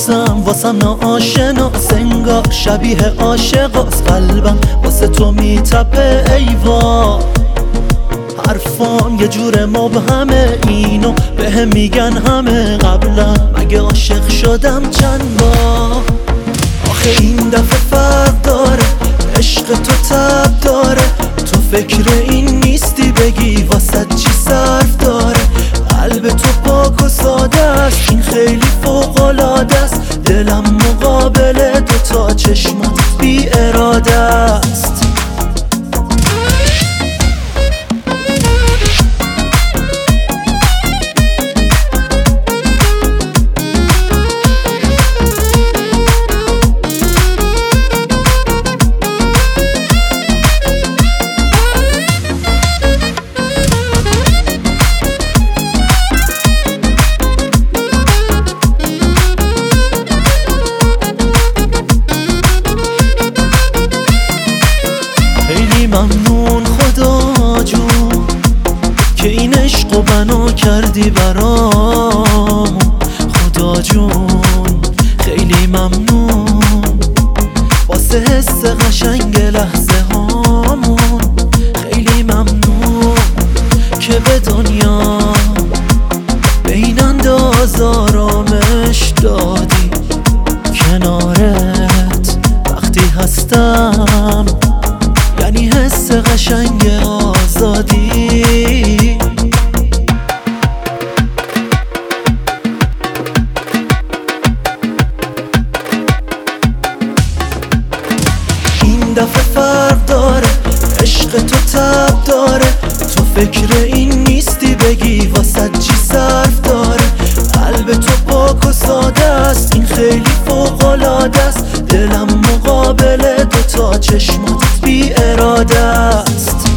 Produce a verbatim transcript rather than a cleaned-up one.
حواسم واسم ناآشنا، سنگار شبیه عاشقاست. قلبم واسه تو میتپه ایوا، حرفام یه جور مبهمه، اینو بهم میگن همه. قبلا مگه عاشق شدم چند بار؟ آخه این دفعه فرق داره، عشق تو تب داره. تو فکر این نیستی بگی واسه چی صرف داره. قلب تو پاک و ساده است، این خیلی فوق‌العاده است. دلم مقابل دوتا چشمات بی اراده است. ممنون خدا جون که این عشق و بنا کردی برام. خدا جون خیلی ممنون واسه حس قشنگ لحظه هامون. خیلی ممنون که به دنیا به این انداز آرامش دادی. کنارت وقتی هستم یعنی حس قشنگ آزادی. این دفعه فرق داره، عشق تو تب داره. تو فکر این نیستی بگی واسه چی صرف داره. قلب تو پاک و ساده است، این خیلی فوق‌العاده است. دلم مقابل دوتا چشمات بی اراده است.